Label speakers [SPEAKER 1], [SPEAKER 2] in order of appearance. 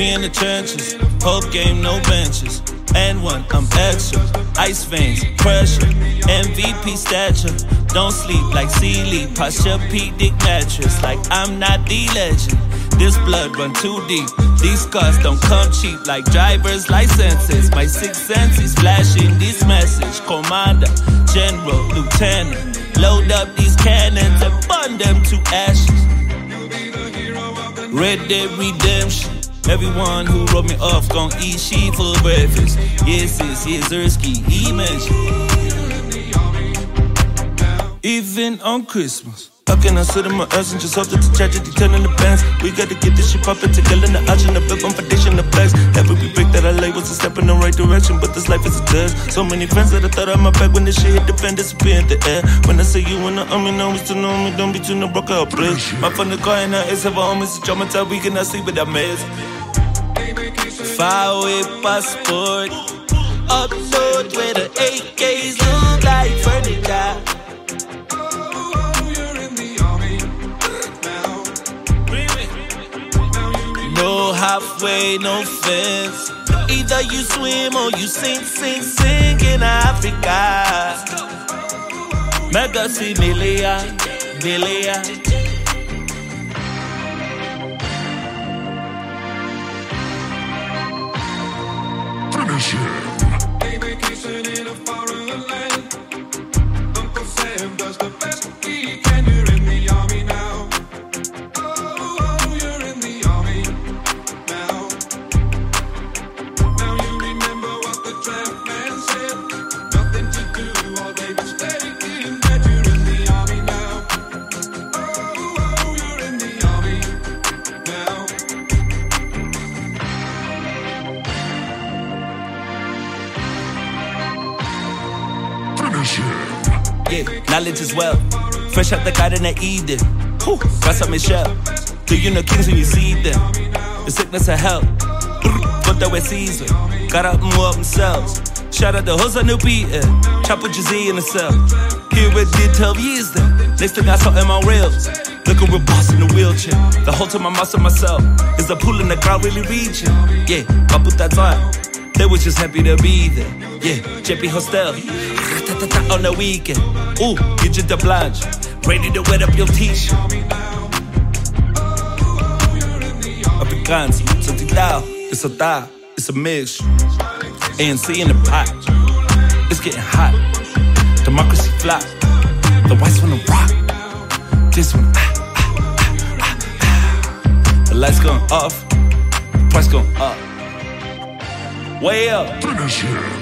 [SPEAKER 1] We in the trenches, whole game, no benches. And one, I'm extra. Ice veins, pressure, MVP stature. Don't sleep like Sealy, posture P Dick mattress. Like I'm not the legend. This blood run too deep. These scars don't come cheap like driver's licenses. My sixth sense is flashing this message. Commander, General, Lieutenant. Load up these cannons and burn them to ashes. Red Dead Redemption. Everyone who wrote me off gon' eat shit for breakfast. Yes, yes, yes, Ersky, he mentioned. Even on Christmas. How can I sit in my ass and just hope that the tragedy turn in the pants? We gotta get this shit poppin' together in the action, the build on foundation, the flex. Every break that I lay was a step in the right direction, but this life is a test. So many friends that I thought I had my back when this shit hit the fan, disappear in the air. When I say you in the army, now we still know me, don't be too no broke out, please. My phone the car and I is have almost a traumatized, we cannot sleep with that mess. Far away passport, up north where the AKs look like furniture. No halfway, no fence. Either you swim or you sink, sink, sink in Africa. Mega see million, million.
[SPEAKER 2] Finish him.
[SPEAKER 3] A vacation in a foreign land. Uncle Sam does the best he can. You're in the army now. Oh, you're in the army now. Now you remember what the draft man said. Nothing to do all day but stay in bed. You're in the army now. Oh, you're in the army now.
[SPEAKER 2] Finish him.
[SPEAKER 1] Yeah, knowledge is wealth. Fresh out the garden of Eden. Ras Michelle. Do you know kings when you see them? The sickness of health. Got that with Caesar. Got out and up themselves. Shout out the hoes on the beat. Chop with Jay-Z in the cell. Here with did 12 years then. Next thing I saw in my reels. Looking real boss in the wheelchair. The whole time I'm out myself. Is the pool in the crowd really reaching? Yeah, I put that on. They was just happy to be there. Yeah, JP Hostel. On the weekend. Ooh, get your blanche. Ready to wet up your t-shirt. Afrikaans, Santidao. It's a thigh, it's a mix. ANC in the pot. It's getting hot. Democracy fly. The whites wanna rock. This one, The lights going off. The price going up. Way up.
[SPEAKER 2] Finish him.